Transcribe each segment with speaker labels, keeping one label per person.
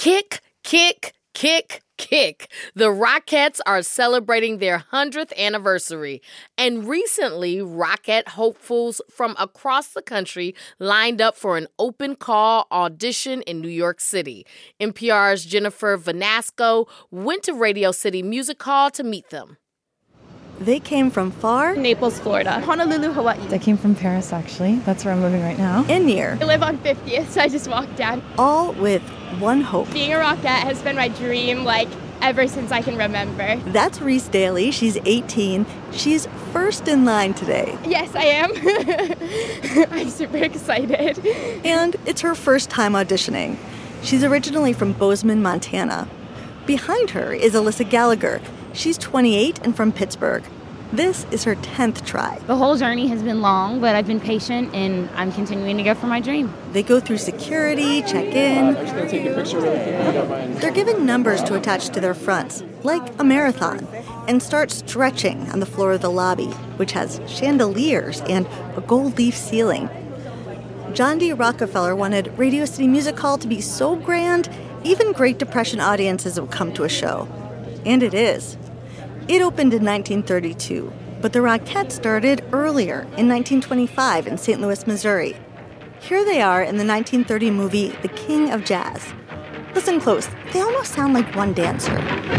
Speaker 1: Kick, kick, kick, kick. The Rockettes are celebrating their 100th anniversary. And recently, Rockette hopefuls from across the country lined up for an open call audition in New York City. NPR's Jennifer Vanasco went to Radio City Music Hall to meet them.
Speaker 2: They came from far.
Speaker 3: Naples, Florida. Honolulu, Hawaii.
Speaker 4: I came from Paris, actually. That's where I'm living right now.
Speaker 2: And near.
Speaker 3: I live on 50th, so I just walked down.
Speaker 2: All with one hope.
Speaker 3: Being a Rockette has been my dream, ever since I can remember.
Speaker 2: That's Reese Daly. She's 18. She's first in line today.
Speaker 3: Yes, I am. I'm super excited.
Speaker 2: And it's her first time auditioning. She's originally from Bozeman, Montana. Behind her is Alyssa Gallagher. She's 28 and from Pittsburgh. This is her 10th try.
Speaker 5: The whole journey has been long, but I've been patient, and I'm continuing to go for my dream.
Speaker 2: They go through security, check in.
Speaker 6: I'm just going to take a picture really quick if you don't mind.
Speaker 2: They're given numbers to attach to their fronts, like a marathon, and start stretching on the floor of the lobby, which has chandeliers and a gold leaf ceiling. John D. Rockefeller wanted Radio City Music Hall to be so grand, even Great Depression audiences would come to a show. And it is. It opened in 1932, but the Rockettes started earlier, in 1925 in St. Louis, Missouri. Here they are in the 1930 movie The King of Jazz. Listen close, they almost sound like one dancer.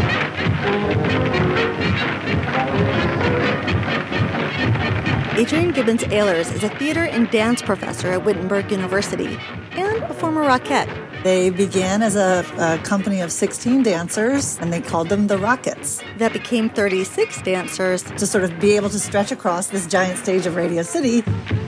Speaker 2: Adrienne Gibbons Ehlers is a theater and dance professor at Wittenberg University and a former Rockette.
Speaker 7: They began as a company of 16 dancers, and they called them the Rockettes.
Speaker 2: That became 36 dancers.
Speaker 7: To sort of be able to stretch across this giant stage of Radio City.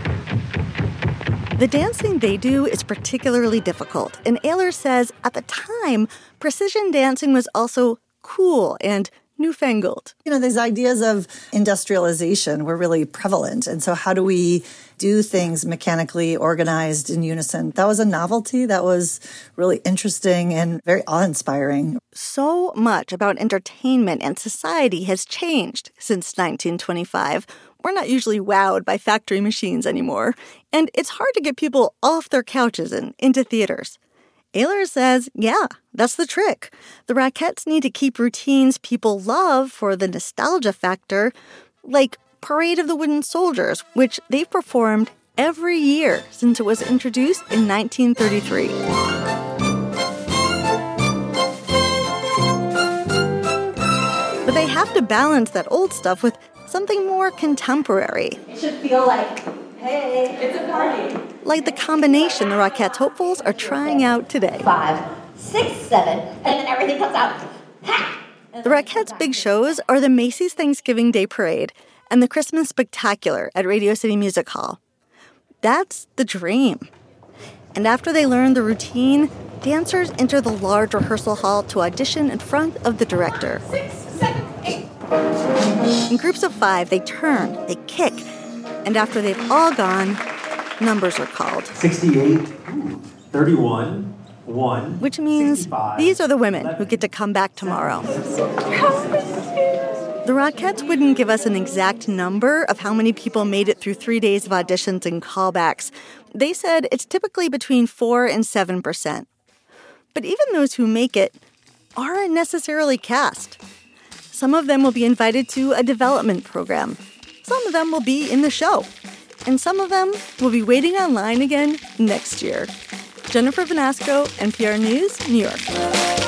Speaker 2: The dancing they do is particularly difficult, and Ehlers says at the time, precision dancing was also cool and newfangled.
Speaker 7: These ideas of industrialization were really prevalent. And so how do we do things mechanically organized in unison? That was a novelty. That was really interesting and very awe-inspiring.
Speaker 2: So much about entertainment and society has changed since 1925. We're not usually wowed by factory machines anymore. And it's hard to get people off their couches and into theaters. Ehlers says, yeah, that's the trick. The Rockettes need to keep routines people love for the nostalgia factor, like Parade of the Wooden Soldiers, which they've performed every year since it was introduced in 1933. But they have to balance that old stuff with something more contemporary.
Speaker 8: It should feel like, hey, it's a party.
Speaker 2: Like the combination the Rockettes hopefuls are trying out today.
Speaker 8: 5, 6, 7, and then everything comes out. Ha!
Speaker 2: The Rockettes' big shows are the Macy's Thanksgiving Day Parade and the Christmas Spectacular at Radio City Music Hall. That's the dream. And after they learn the routine, dancers enter the large rehearsal hall to audition in front of the director.
Speaker 8: 6, 7, 8.
Speaker 2: In groups of 5, they turn, they kick, and after they've all gone, numbers are called.
Speaker 9: 68, 31, 1.
Speaker 2: Which means
Speaker 9: 65,
Speaker 2: these are the women who get to come back tomorrow. The Rockettes wouldn't give us an exact number of how many people made it through 3 days of auditions and callbacks. They said it's typically between 4 and 7%. But even those who make it aren't necessarily cast. Some of them will be invited to a development program. Some of them will be in the show. And some of them will be waiting online again next year. Jennifer Vanasco, NPR News, New York.